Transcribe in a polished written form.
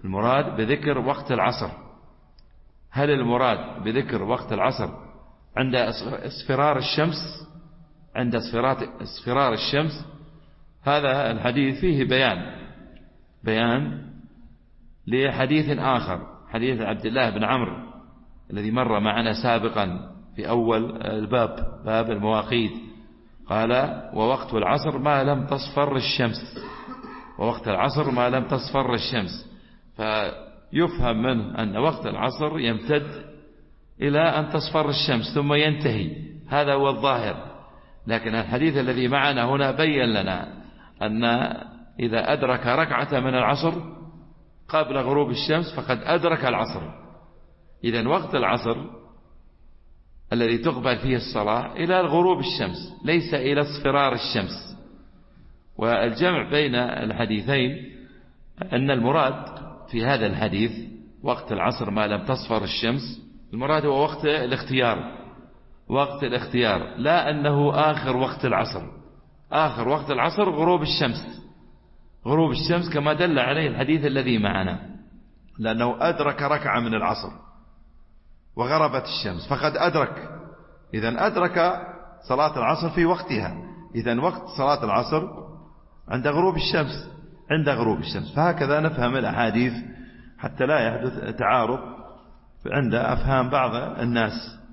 المراد بذكر وقت العصر. هل المراد بذكر وقت العصر عند اصفرار الشمس، عند اصفرار الشمس؟ هذا الحديث فيه بيان لحديث آخر، حديث عبد الله بن عمرو الذي مر معنا سابقا في أول الباب، باب المواقيت. قال: ووقت العصر ما لم تصفر الشمس، ووقت العصر ما لم تصفر الشمس. فيفهم منه أن وقت العصر يمتد إلى أن تصفر الشمس ثم ينتهي، هذا هو الظاهر. لكن الحديث الذي معنا هنا بين لنا أن إذا أدرك ركعة من العصر قبل غروب الشمس فقد أدرك العصر. إذن وقت العصر الذي تقبل فيه الصلاة إلى غروب الشمس، ليس إلى اصفرار الشمس. والجمع بين الحديثين أن المراد في هذا الحديث وقت العصر ما لم تصفر الشمس، المراد هو وقت الاختيار، وقت الاختيار، لا أنه آخر وقت العصر. آخر وقت العصر غروب الشمس، غروب الشمس كما دل عليه الحديث الذي معنا، لأنه أدرك ركعة من العصر وغربت الشمس فقد أدرك. إذن أدرك صلاة العصر في وقتها. إذن وقت صلاة العصر عند غروب الشمس، عند غروب الشمس. فهكذا نفهم الأحاديث حتى لا يحدث تعارض عند أفهام بعض الناس.